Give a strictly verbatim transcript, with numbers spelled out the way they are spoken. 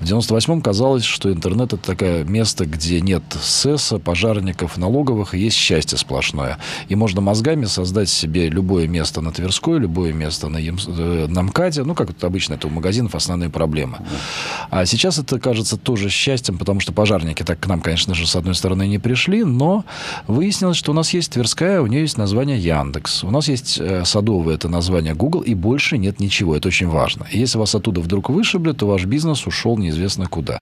девяносто восьмом казалось, что интернет – это такое место, где нет СЭСа, пожарников, налоговых, и есть счастье сплошное. И можно мозгами создать себе любое место на Тверской, любое место на, Ем... на МКАДе. Ну, как это обычно, это у магазинов основные проблемы. А сейчас это кажется тоже счастьем, потому что пожарники так к нам, конечно же, с одной стороны не пришли, но выяснилось, что у нас есть Тверская, у нее есть название Яндекс. У нас есть Садовое, это название Google, и больше нет ничего. Это очень важно. И если вас оттуда вдруг вышибли, то ваш бизнес ушел неизвестно куда.